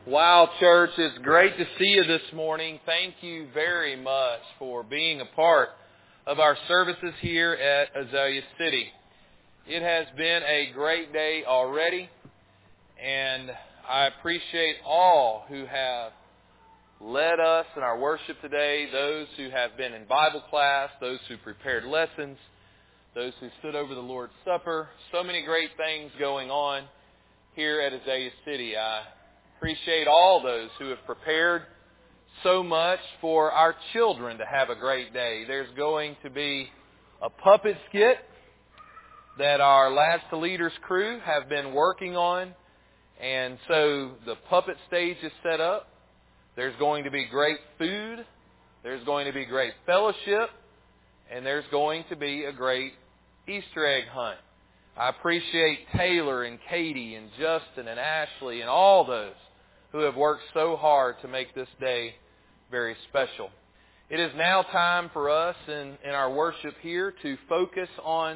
Wow, church, it's great to see you this morning. Thank you very much for being a part of our services here at Azalea City. It has been a great day already, and I appreciate all who have led us in our worship today, those who have been in Bible class, those who prepared lessons, those who stood over the Lord's Supper. So many great things going on here at Azalea City. I appreciate all those who have prepared so much for our children to have a great day. There's going to be a puppet skit that our Lads to Leaders crew have been working on. And so the puppet stage is set up. There's going to be great food. There's going to be great fellowship. And there's going to be a great Easter egg hunt. I appreciate Taylor and Katie and Justin and Ashley and all those who have worked so hard to make this day very special. It is now time for us in our worship here to focus on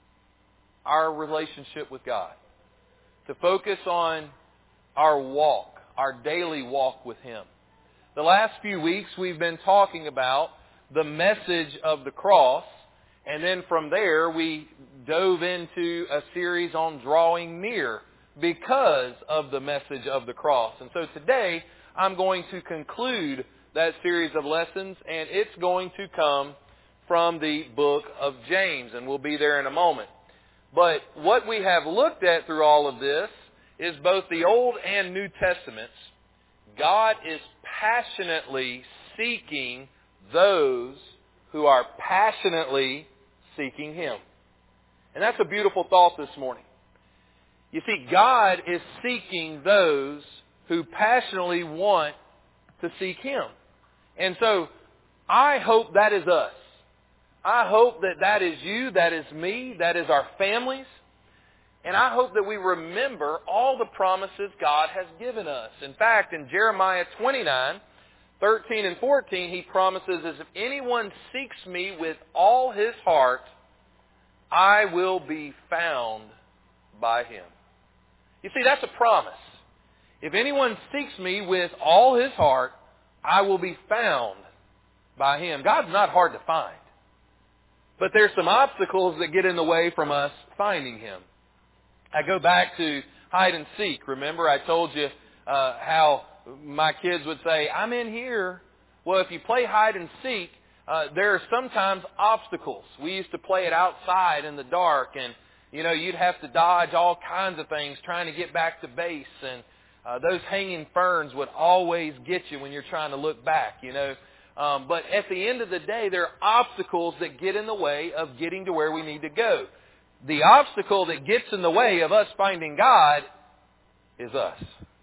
our relationship with God, to focus on our walk, our daily walk with Him. The last few weeks we've been talking about the message of the cross, and then from there we dove into a series on drawing near because of the message of the cross. And so today I'm going to conclude that series of lessons, and it's going to come from the book of James, and we'll be there in a moment. But what we have looked at through all of this is both the Old and New Testaments. God is passionately seeking those who are passionately seeking Him. And that's a beautiful thought this morning. You see, God is seeking those who passionately want to seek Him. And so, I hope that is us. I hope that that is you, that is me, that is our families. And I hope that we remember all the promises God has given us. In fact, in Jeremiah 29:13 and 14, He promises, as if anyone seeks me with all his heart, I will be found by him. You see, that's a promise. If anyone seeks me with all his heart, I will be found by him. God's not hard to find. But there's some obstacles that get in the way from us finding Him. I go back to hide and seek. Remember, I told you how my kids would say, I'm in here. Well, if you play hide and seek, there are sometimes obstacles. We used to play it outside in the dark, and you'd have to dodge all kinds of things trying to get back to base. And those hanging ferns would always get you when you're trying to look back, But at the end of the day, there are obstacles that get in the way of getting to where we need to go. The obstacle that gets in the way of us finding God is us.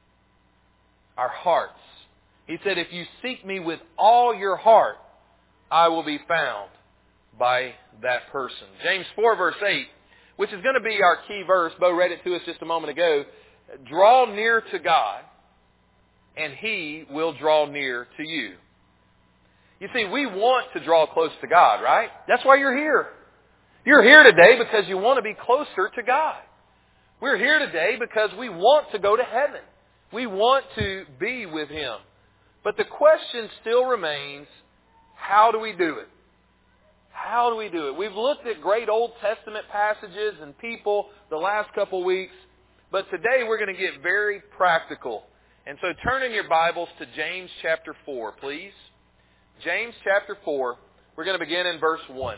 Our hearts. He said, if you seek me with all your heart, I will be found by that person. James 4 verse 8, which is going to be our key verse. Bo read it to us just a moment ago. Draw near to God, and He will draw near to you. You see, we want to draw close to God, right? That's why you're here. You're here today because you want to be closer to God. We're here today because we want to go to heaven. We want to be with Him. But the question still remains, how do we do it? How do we do it? We've looked at great Old Testament passages and people the last couple weeks, but today we're going to get very practical. And so turn in your Bibles to James chapter 4, please. James chapter 4, we're going to begin in verse 1.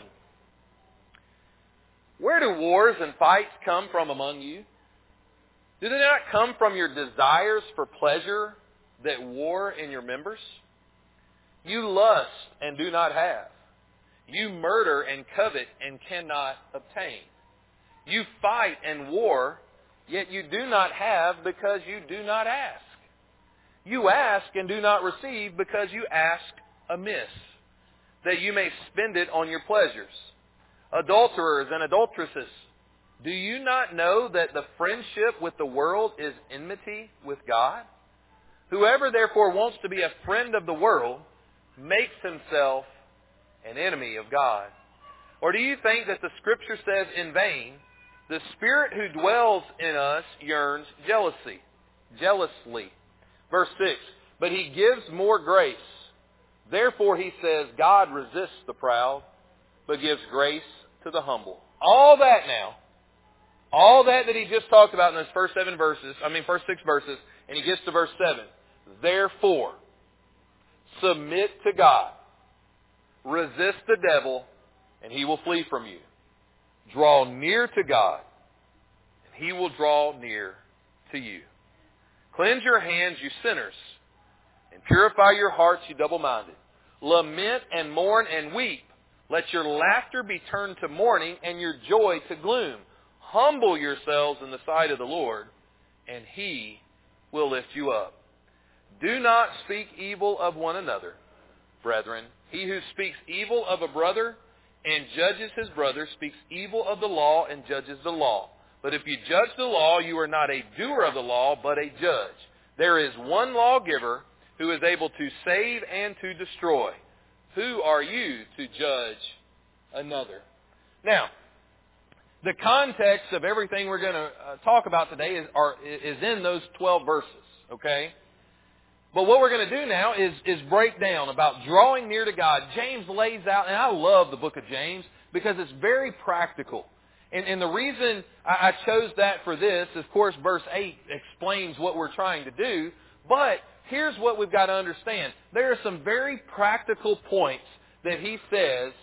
Where do wars and fights come from among you? Do they not come from your desires for pleasure that war in your members? You lust and do not have. You murder and covet and cannot obtain. You fight and war, yet you do not have because you do not ask. You ask and do not receive because you ask amiss, that you may spend it on your pleasures. Adulterers and adulteresses, do you not know that the friendship with the world is enmity with God? Whoever therefore wants to be a friend of the world makes himself an enemy of God. Or do you think that the Scripture says in vain, the Spirit who dwells in us yearns jealously? Verse 6, but He gives more grace. Therefore, He says, God resists the proud, but gives grace to the humble. All that now, all that He just talked about in those first 6 verses, and He gets to verse 7. Therefore, submit to God. Resist the devil, and he will flee from you. Draw near to God, and He will draw near to you. Cleanse your hands, you sinners, and purify your hearts, you double-minded. Lament and mourn and weep. Let your laughter be turned to mourning and your joy to gloom. Humble yourselves in the sight of the Lord, and He will lift you up. Do not speak evil of one another, brethren. He who speaks evil of a brother and judges his brother speaks evil of the law and judges the law. But if you judge the law, you are not a doer of the law, but a judge. There is one lawgiver who is able to save and to destroy. Who are you to judge another? Now, the context of everything we're going to talk about today is in those 12 verses, okay? But what we're going to do now is break down about drawing near to God. James lays out, and I love the book of James because it's very practical. And the reason I chose that for this, of course, verse 8 explains what we're trying to do. But here's what we've got to understand. There are some very practical points that he says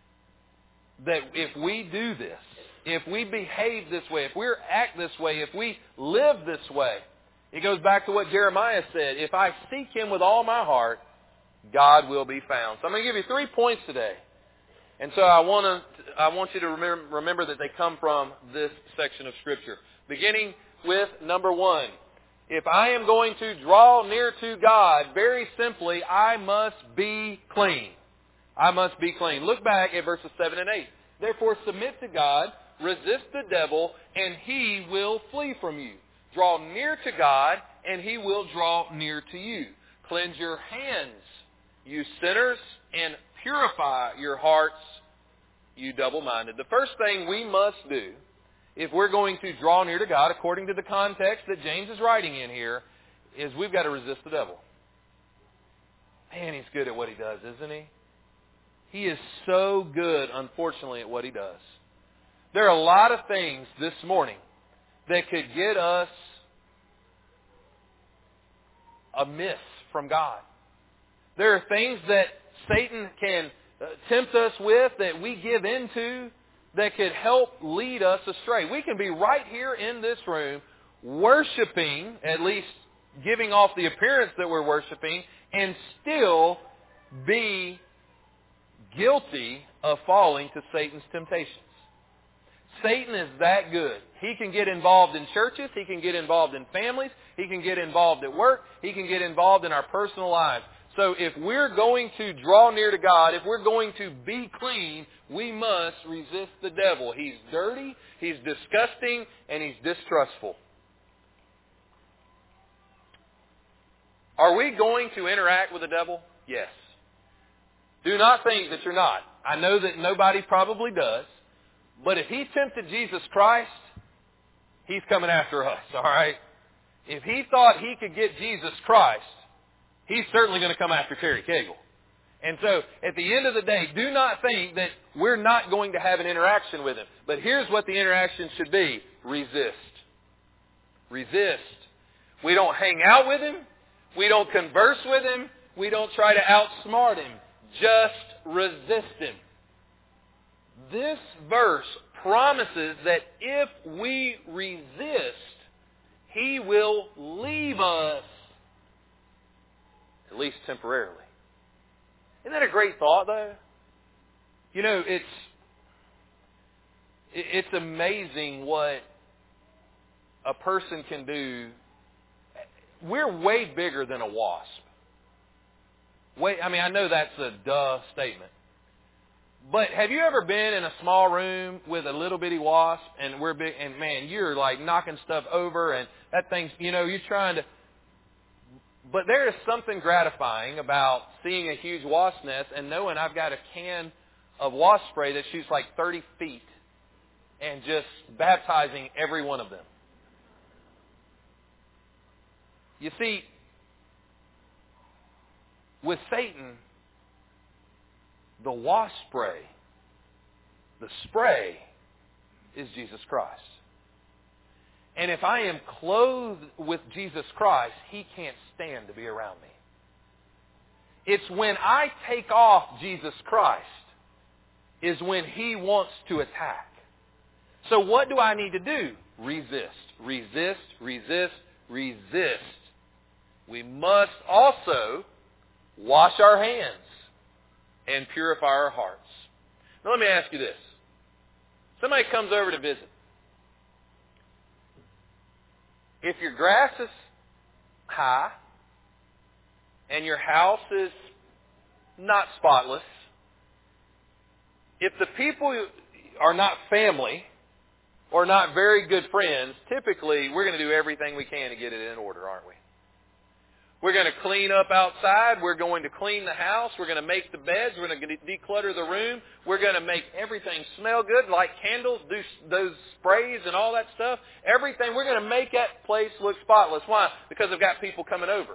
that if we do this, if we behave this way, if we act this way, if we live this way, it goes back to what Jeremiah said. If I seek Him with all my heart, God will be found. So I'm going to give you 3 points today. And so I want you to remember that they come from this section of Scripture. Beginning with number 1. If I am going to draw near to God, very simply, I must be clean. I must be clean. Look back at verses 7 and 8. Therefore submit to God, resist the devil, and he will flee from you. Draw near to God, and He will draw near to you. Cleanse your hands, you sinners, and purify your hearts, you double-minded. The first thing we must do, if we're going to draw near to God, according to the context that James is writing in here, is we've got to resist the devil. Man, he's good at what he does, isn't he? He is so good, unfortunately, at what he does. There are a lot of things this morning that could get us amiss from God. There are things that Satan can tempt us with, that we give into, that could help lead us astray. We can be right here in this room worshiping, at least giving off the appearance that we're worshiping, and still be guilty of falling to Satan's temptations. Satan is that good. He can get involved in churches. He can get involved in families. He can get involved at work. He can get involved in our personal lives. So if we're going to draw near to God, if we're going to be clean, we must resist the devil. He's dirty, he's disgusting, and he's distrustful. Are we going to interact with the devil? Yes. Do not think that you're not. I know that nobody probably does. But if he tempted Jesus Christ, he's coming after us, all right? If he thought he could get Jesus Christ, he's certainly going to come after Terry Cagle. And so, at the end of the day, do not think that we're not going to have an interaction with him. But here's what the interaction should be. Resist. Resist. We don't hang out with him. We don't converse with him. We don't try to outsmart him. Just resist him. This verse promises that if we resist, he will leave us, at least temporarily. Isn't that a great thought, though? You know, it's amazing what a person can do. We're way bigger than a wasp. I know that's a duh statement. But have you ever been in a small room with a little bitty wasp and we're big, and man, you're like knocking stuff over and that thing's, you're trying to. But there is something gratifying about seeing a huge wasp nest and knowing I've got a can of wasp spray that shoots like 30 feet and just baptizing every one of them. You see, With Satan, the wasp spray, the spray is Jesus Christ. And if I am clothed with Jesus Christ, He can't stand to be around me. It's when I take off Jesus Christ is when He wants to attack. So what do I need to do? Resist. Resist, resist, resist. We must also wash our hands and purify our hearts. Now let me ask you this. Somebody comes over to visit. If your grass is high and your house is not spotless, if the people are not family or not very good friends, typically we're going to do everything we can to get it in order, aren't we? We're going to clean up outside. We're going to clean the house. We're going to make the beds. We're going to declutter the room. We're going to make everything smell good, light candles, do those sprays and all that stuff. Everything. We're going to make that place look spotless. Why? Because I've got people coming over.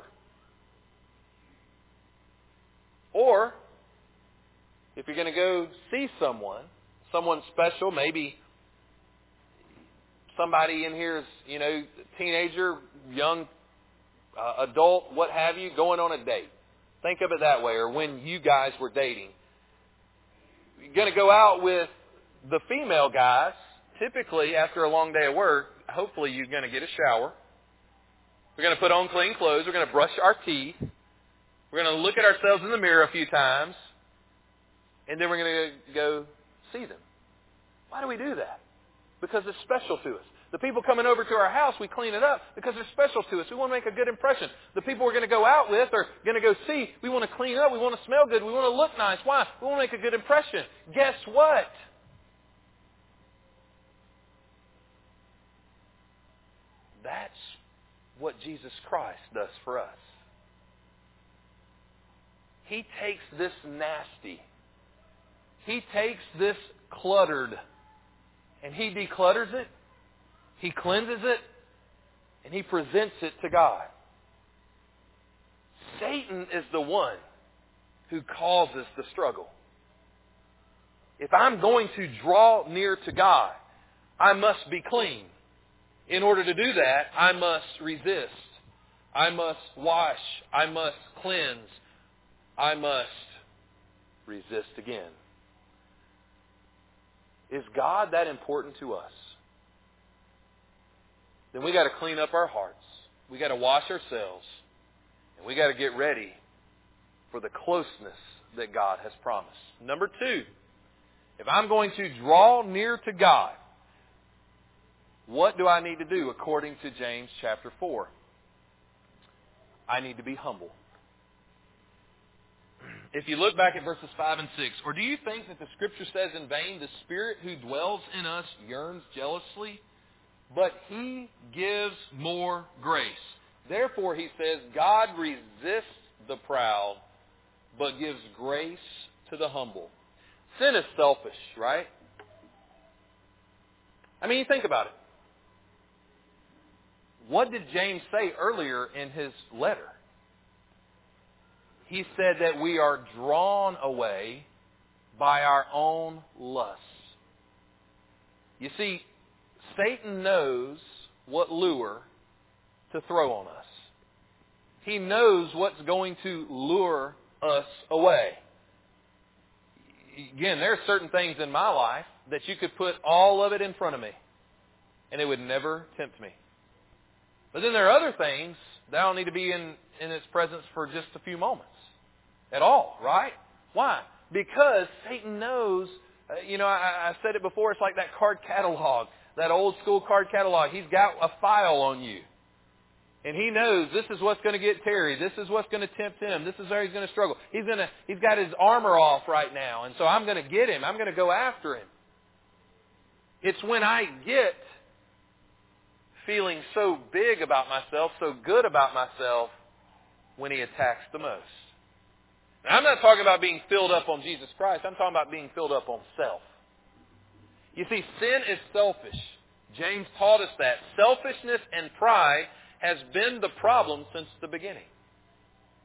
Or, if you're going to go see someone special, maybe somebody in here is, teenager, young adult, what have you, going on a date. Think of it that way. Or when you guys were dating. You're going to go out with the female guys. Typically, after a long day of work, hopefully you're going to get a shower. We're going to put on clean clothes. We're going to brush our teeth. We're going to look at ourselves in the mirror a few times. And then we're going to go see them. Why do we do that? Because it's special to us. The people coming over to our house, we clean it up because they're special to us. We want to make a good impression. The people we're going to go out with or going to go see, we want to clean up. We want to smell good. We want to look nice. Why? We want to make a good impression. Guess what? That's what Jesus Christ does for us. He takes this nasty. He takes this cluttered and He declutters it. He cleanses it, and He presents it to God. Satan is the one who causes the struggle. If I'm going to draw near to God, I must be clean. In order to do that, I must resist. I must wash. I must cleanse. I must resist again. Is God that important to us? Then we got to clean up our hearts. We got to wash ourselves. And we got to get ready for the closeness that God has promised. Number 2, if I'm going to draw near to God, what do I need to do according to James chapter 4? I need to be humble. If you look back at verses 5 and 6, or do you think that the Scripture says in vain, the Spirit who dwells in us yearns jealously? But He gives more grace. Therefore, he says, God resists the proud, but gives grace to the humble. Sin is selfish, right? I mean, you think about it. What did James say earlier in his letter? He said that we are drawn away by our own lusts. You see, Satan knows what lure to throw on us. He knows what's going to lure us away. Again, there are certain things in my life that you could put all of it in front of me, and it would never tempt me. But then there are other things that I don't need to be in its presence for just a few moments at all, right? Why? Because Satan knows, I said it before, it's like that card catalog, that old school card catalog. He's got a file on you. And he knows this is what's going to get Terry. This is what's going to tempt him. This is where he's going to struggle. He's got his armor off right now. And so I'm going to get him. I'm going to go after him. It's when I get feeling so big about myself, so good about myself, when he attacks the most. Now, I'm not talking about being filled up on Jesus Christ. I'm talking about being filled up on self. You see, sin is selfish. James taught us that. Selfishness and pride has been the problem since the beginning.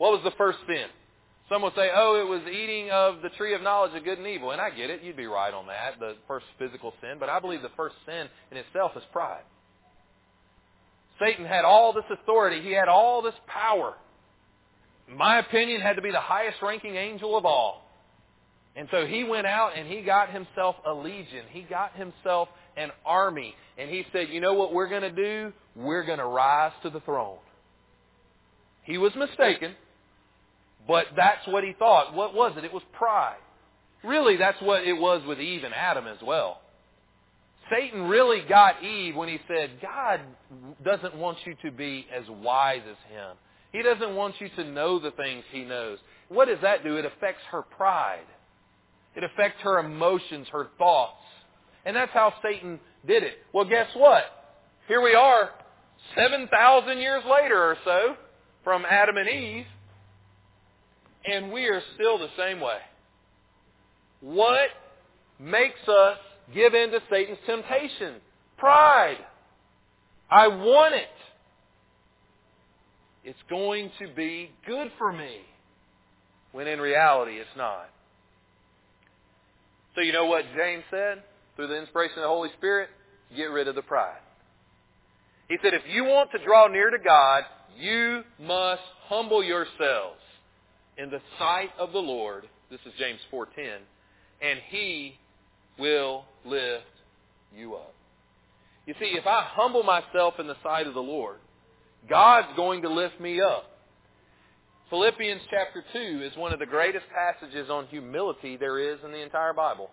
What was the first sin? Some would say, it was eating of the tree of knowledge of good and evil. And I get it. You'd be right on that, the first physical sin. But I believe the first sin in itself is pride. Satan had all this authority. He had all this power. In my opinion, had to be the highest ranking angel of all. And so he went out and he got himself a legion. He got himself an army. And he said, you know what we're going to do? We're going to rise to the throne. He was mistaken, but that's what he thought. What was it? It was pride. Really, that's what it was with Eve and Adam as well. Satan really got Eve when he said, God doesn't want you to be as wise as Him. He doesn't want you to know the things He knows. What does that do? It affects her pride. It affects her emotions, her thoughts. And that's how Satan did it. Well, guess what? Here we are, 7,000 years later or so, from Adam and Eve, and we are still the same way. What makes us give in to Satan's temptation? Pride. I want it. It's going to be good for me. When in reality, it's not. So you know what James said? Through the inspiration of the Holy Spirit, get rid of the pride. He said, if you want to draw near to God, you must humble yourselves in the sight of the Lord. This is James 4:10. And He will lift you up. You see, if I humble myself in the sight of the Lord, God's going to lift me up. Philippians chapter 2 is one of the greatest passages on humility there is in the entire Bible.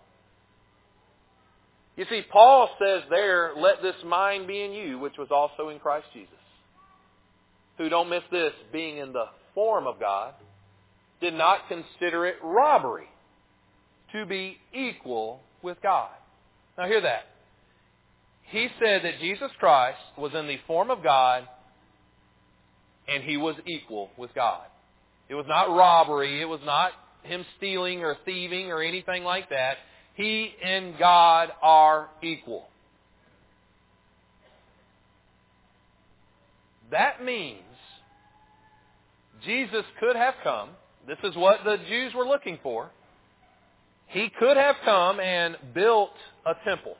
You see, Paul says there, let this mind be in you, which was also in Christ Jesus. Who, don't miss this, being in the form of God, did not consider it robbery to be equal with God. Now hear that. He said that Jesus Christ was in the form of God and He was equal with God. It was not robbery. It was not Him stealing or thieving or anything like that. He and God are equal. That means Jesus could have come. This is what the Jews were looking for. He could have come and built a temple.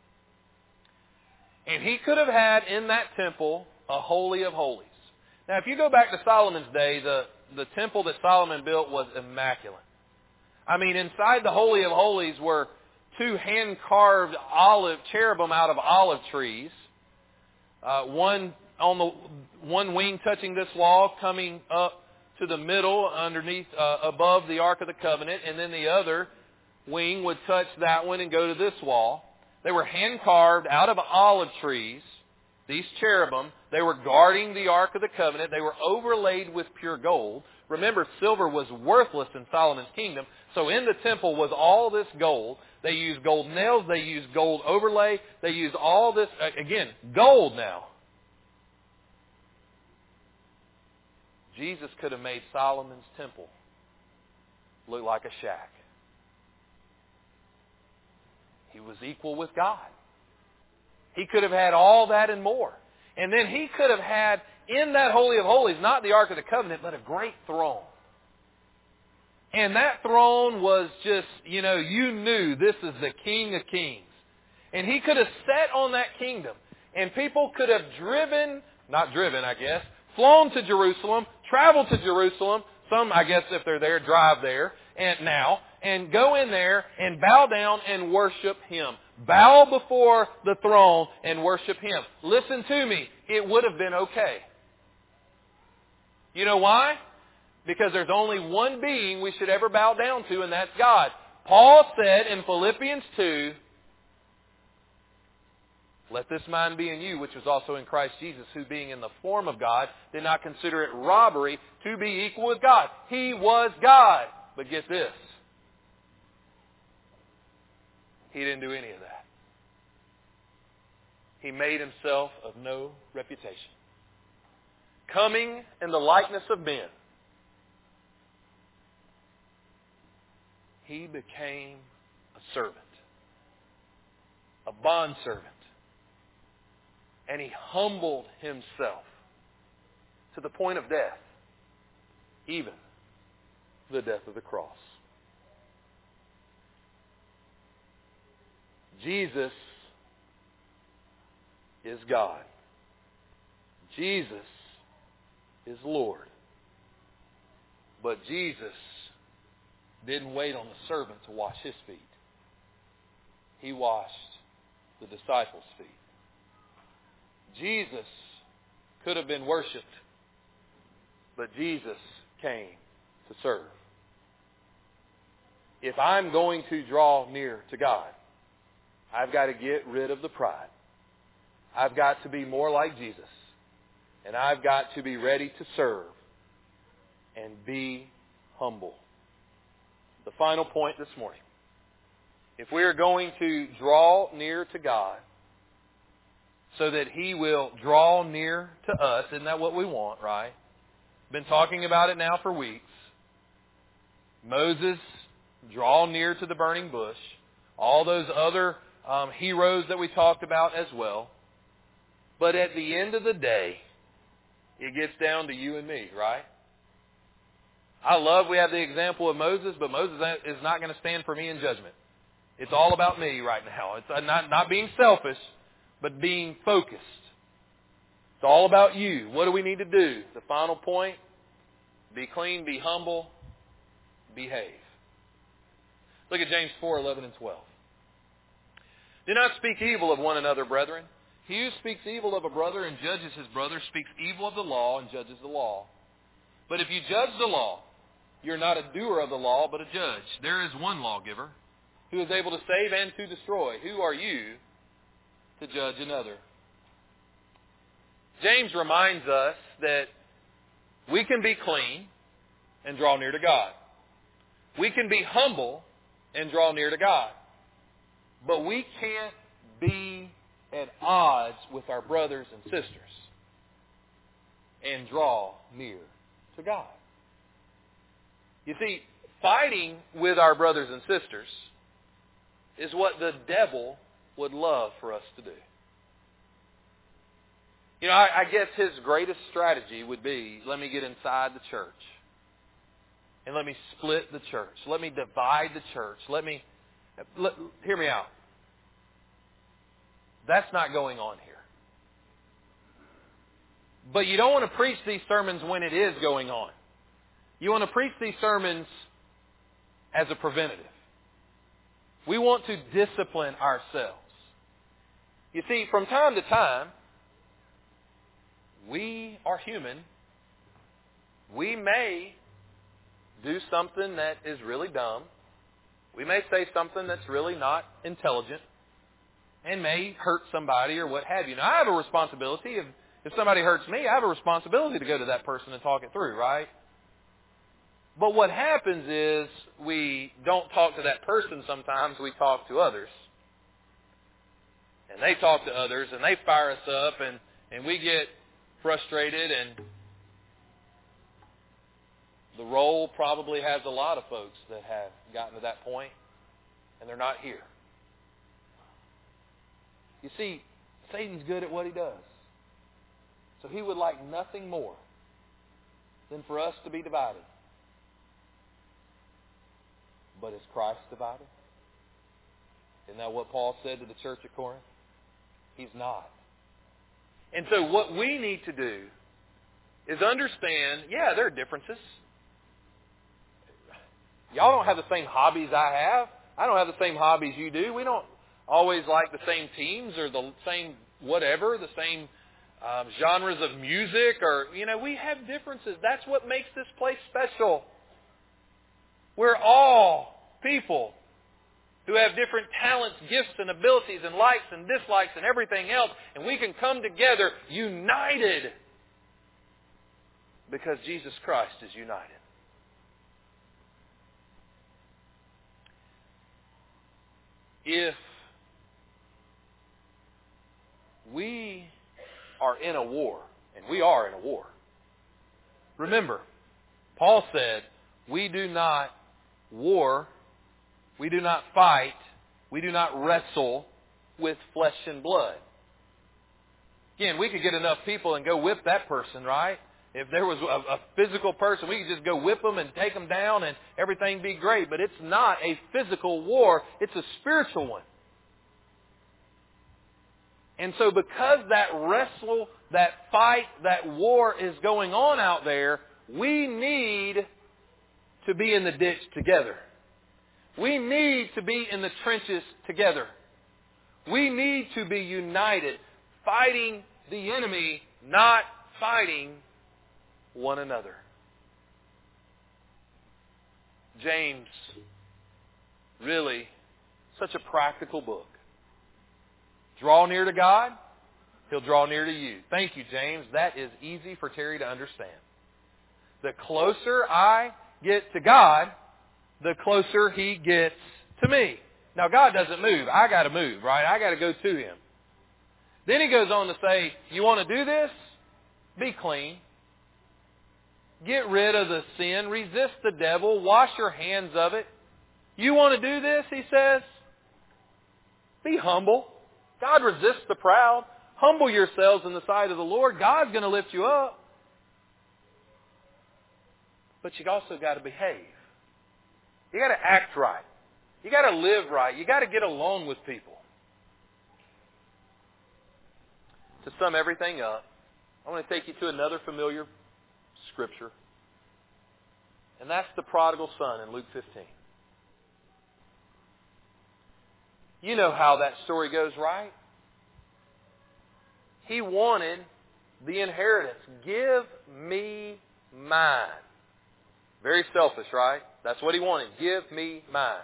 And He could have had in that temple a Holy of Holies. Now, if you go back to Solomon's day, the temple that Solomon built was immaculate. I mean, inside the Holy of Holies were two hand-carved cherubim out of olive trees. One on the one wing touching this wall, coming up to the middle, underneath, above the Ark of the Covenant, and then the other wing would touch that one and go to this wall. They were hand-carved out of olive trees, these cherubim. They were guarding the Ark of the Covenant. They were overlaid with pure gold. Remember, silver was worthless in Solomon's kingdom. So in the temple was all this gold. They used gold nails. They used gold overlay. They used all this, again, gold now. Jesus could have made Solomon's temple look like a shack. He was equal with God. He could have had all that and more. And then He could have had in that Holy of Holies, not the Ark of the Covenant, but a great throne. And that throne was just, you knew this is the King of Kings. And He could have sat on that kingdom. And people could have flown to Jerusalem, traveled to Jerusalem. Some, I guess, if they're there, drive there and go in there and bow down and worship Him. Bow before the throne and worship Him. Listen to me. It would have been okay. You know why? Because there's only one being we should ever bow down to, and that's God. Paul said in Philippians 2, let this mind be in you, which was also in Christ Jesus, who being in the form of God, did not consider it robbery to be equal with God. He was God. But get this. He didn't do any of that. He made Himself of no reputation. Coming in the likeness of men, He became a servant, a bondservant. And He humbled Himself to the point of death. even the death of the cross. Jesus is God. Jesus is Lord. But Jesus didn't wait on the servant to wash his feet. He washed the disciples' feet. Jesus could have been worshipped, but Jesus came to serve. If I'm going to draw near to God, I've got to get rid of the pride. I've got to be more like Jesus. And I've got to be ready to serve and be humble. The final point this morning. If we are going to draw near to God so that He will draw near to us, isn't that what we want, right? Been talking about it now for weeks. Moses, draw near to the burning bush. All those other heroes that we talked about as well. But at the end of the day, it gets down to you and me, right? I love we have the example of Moses, but Moses is not going to stand for me in judgment. It's all about me right now. It's not being selfish, but being focused. It's all about you. What do we need to do? The final point, be clean, be humble, behave. Look at James 4:11 and 12. Do not speak evil of one another, brethren. He who speaks evil of a brother and judges his brother speaks evil of the law and judges the law. But if you judge the law, you're not a doer of the law, but a judge. There is one lawgiver who is able to save and to destroy. Who are you to judge another? James reminds us that we can be clean and draw near to God. We can be humble and draw near to God. But we can't be at odds with our brothers and sisters and draw near to God. You see, fighting with our brothers and sisters is what the devil would love for us to do. You know, I guess his greatest strategy would be, let me get inside the church. And let me split the church. Let me divide the church. Hear me out. That's not going on here. But you don't want to preach these sermons when it is going on. You want to preach these sermons as a preventative. We want to discipline ourselves. You see, from time to time, we are human. We may do something that is really dumb. We may say something that's really not intelligent and may hurt somebody or what have you. Now, I have a responsibility. If somebody hurts me, I have a responsibility to go to that person and talk it through, right? But what happens is we don't talk to that person sometimes. We talk to others. And they talk to others, and they fire us up, and we get frustrated, and the role probably has a lot of folks that have gotten to that point, and they're not here. You see, Satan's good at what he does. So he would like nothing more than for us to be divided. But is Christ divided? Isn't that what Paul said to the church at Corinth? He's not. And so what we need to do is understand, there are differences. Y'all don't have the same hobbies I have. I don't have the same hobbies you do. We don't always like the same teams or the same whatever, the same genres of music, or, we have differences. That's what makes this place special. We're all people who have different talents, gifts, and abilities, and likes and dislikes and everything else, and we can come together united because Jesus Christ is united. If we are in a war, and we are in a war, remember, Paul said, we do not war, we do not fight, we do not wrestle with flesh and blood. Again, we could get enough people and go whip that person, right? If there was a physical person, we could just go whip them and take them down and everything be great. But it's not a physical war. It's a spiritual one. And so because that wrestle, that fight, that war is going on out there, we need to be in the ditch together. We need to be in the trenches together. We need to be united, fighting the enemy, not fighting one another. James, really, such a practical book. Draw near to God, He'll draw near to you. Thank you, James. That is easy for Terry to understand. The closer I get to God, the closer He gets to me. Now, God doesn't move. I got to move, right? I got to go to Him. Then He goes on to say, you want to do this? Be clean. Get rid of the sin. Resist the devil. Wash your hands of it. You want to do this, He says? Be humble. God resists the proud. Humble yourselves in the sight of the Lord. God's going to lift you up. But you also got to behave. You got to act right. You got to live right. You got to get along with people. To sum everything up, I want to take you to another familiar scripture. And that's the prodigal son in Luke 15. You know how that story goes, right? He wanted the inheritance. Give me mine. Very selfish, right? That's what he wanted. Give me mine.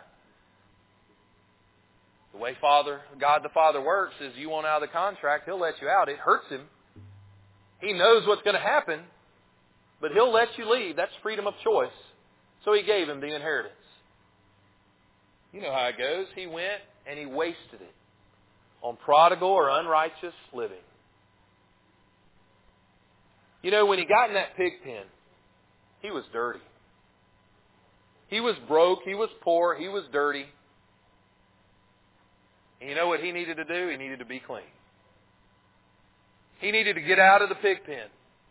The way God the Father works is you want out of the contract, He'll let you out. It hurts Him. He knows what's going to happen, but He'll let you leave. That's freedom of choice. So He gave him the inheritance. You know how it goes. He went and he wasted it on prodigal or unrighteous living. You know, when he got in that pig pen, he was dirty. He was broke. He was poor. He was dirty. And you know what he needed to do? He needed to be clean. He needed to get out of the pig pen.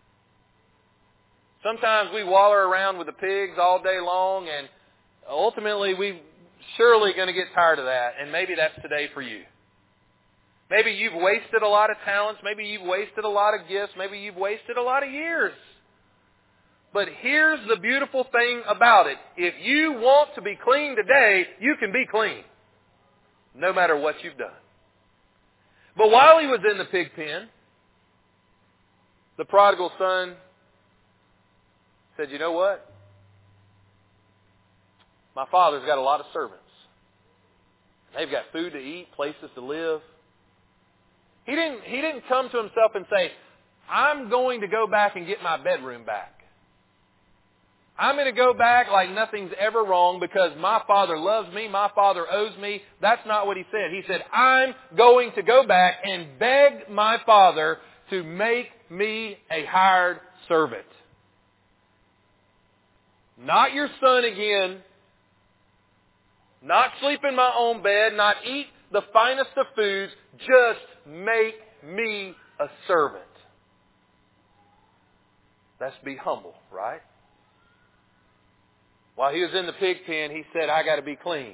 Sometimes we waller around with the pigs all day long, and ultimately we're surely going to get tired of that. And maybe that's today for you. Maybe you've wasted a lot of talents. Maybe you've wasted a lot of gifts. Maybe you've wasted a lot of years. But here's the beautiful thing about it. If you want to be clean today, you can be clean. No matter what you've done. But while he was in the pig pen, the prodigal son said, you know what? My father's got a lot of servants. They've got food to eat, places to live. He didn't come to himself and say, I'm going to go back and get my bedroom back. I'm going to go back like nothing's ever wrong because my father loves me, my father owes me. That's not what he said. He said, I'm going to go back and beg my father to make me a hired servant. Not your son again. Not sleep in my own bed. Not eat the finest of foods. Just make me a servant. Let's be humble, right? While he was in the pig pen, he said, I got to be clean.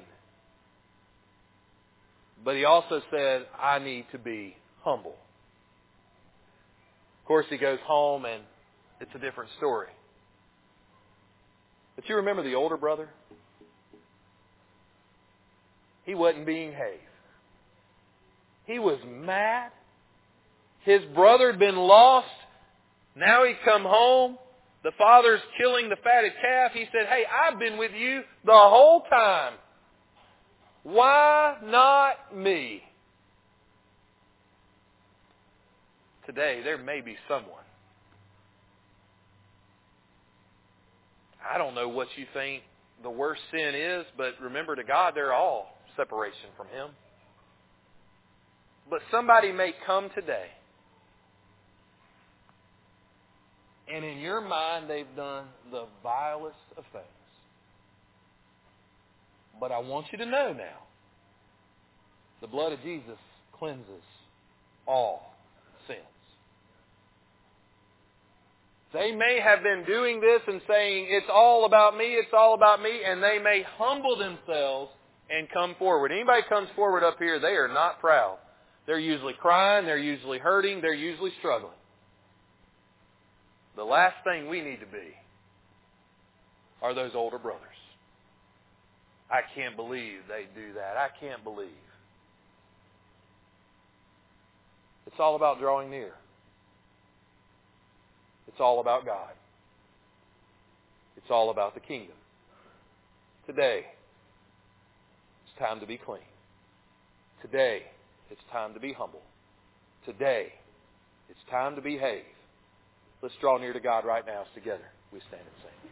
But he also said, I need to be humble. Of course, he goes home and it's a different story. But you remember the older brother? He wasn't being behaved. He was mad. His brother had been lost. Now he'd come home. The father's killing the fatted calf. He said, hey, I've been with you the whole time. Why not me? Today, there may be someone. I don't know what you think the worst sin is, but remember, to God, they're all separation from Him. But somebody may come today, and in your mind, they've done the vilest of things. But I want you to know now, the blood of Jesus cleanses all sins. They may have been doing this and saying, it's all about me, it's all about me, and they may humble themselves and come forward. Anybody comes forward up here, they are not proud. They're usually crying, they're usually hurting, they're usually struggling. The last thing we need to be are those older brothers. I can't believe they do that. I can't believe. It's all about drawing near. It's all about God. It's all about the kingdom. Today, it's time to be clean. Today, it's time to be humble. Today, it's time to behave. Let's draw near to God right now as together we stand and sing.